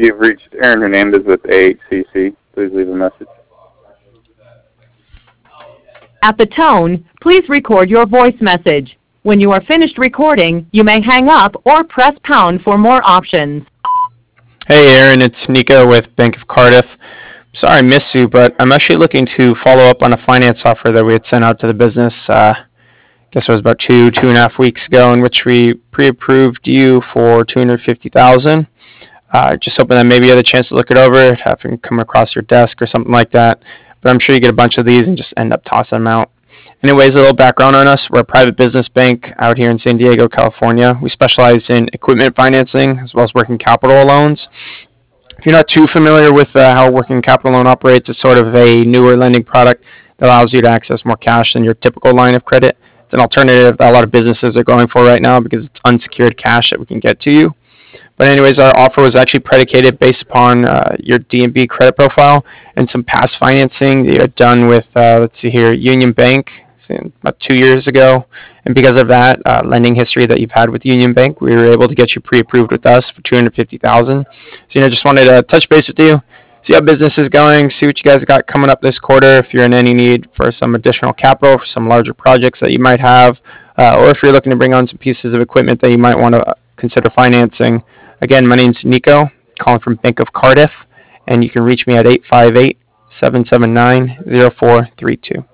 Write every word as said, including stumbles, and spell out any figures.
You've reached Aaron Hernandez with A H C C. Please leave a message. At the tone, please record your voice message. When you are finished recording, you may hang up or press pound for more options. Hey Aaron, it's Nico with Bank of Cardiff. Sorry I missed you, but I'm actually looking to follow up on a finance offer that we had sent out to the business. Uh, I guess it was about two, two and a half weeks ago, in which we pre-approved you for two hundred fifty thousand dollars. Uh, just hoping that maybe you had a chance to look it over, have it come across your desk or something like that. But I'm sure you get a bunch of these and just end up tossing them out. Anyways, a little background on us. We're a private business bank out here in San Diego, California. We specialize in equipment financing as well as working capital loans. If you're not too familiar with uh, how working capital loan operates, it's sort of a newer lending product that allows you to access more cash than your typical line of credit. It's an alternative that a lot of businesses are going for right now because it's unsecured cash that we can get to you. But anyways, our offer was actually predicated based upon uh, your D and B credit profile and some past financing that you had done with, uh, let's see here, Union Bank about two years ago. And because of that uh, lending history that you've had with Union Bank, we were able to get you pre-approved with us for two hundred fifty thousand dollars. So, you know, just wanted to touch base with you, see how business is going, see what you guys got coming up this quarter, if you're in any need for some additional capital for some larger projects that you might have, uh, or if you're looking to bring on some pieces of equipment that you might want to consider financing. Again, my name's Nico, calling from Bank of Cardiff, and you can reach me at eight five eight, seven seven nine, zero four three two.